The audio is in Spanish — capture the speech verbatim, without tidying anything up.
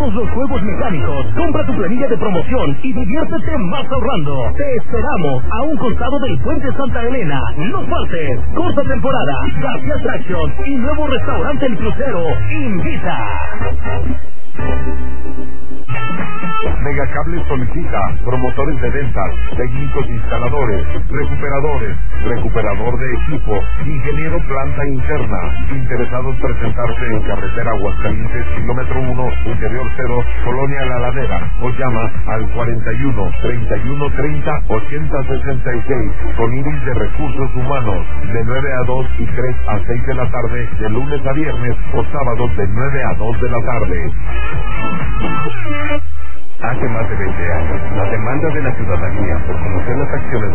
todos los juegos mecánicos. Compra tu planilla de promoción y diviértete más ahorrando. Te esperamos a un costado del Puente Santa Elena. No faltes. Corta temporada, García Attractions y nuevo restaurante El Crucero. Invita. Megacable solicita promotores de ventas, técnicos instaladores, recuperadores, recuperador de equipo, ingeniero planta interna. Interesados presentarse en carretera Aguascalientes, kilómetro uno, interior cero, Colonia La Ladera, o llama al cuarenta y uno, treinta y uno, treinta, ochenta, sesenta y seis, con Iris de Recursos Humanos, de nueve a dos y tres a seis de la tarde, de lunes a viernes, o sábados de nueve a dos de la tarde. Hace más de veinte años, la demanda de la ciudadanía por conocer las acciones